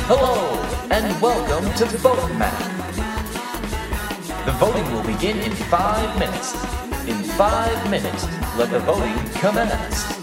Hello, and welcome to Vote Map. The voting will begin in 5 minutes. In 5 minutes, let the voting commence.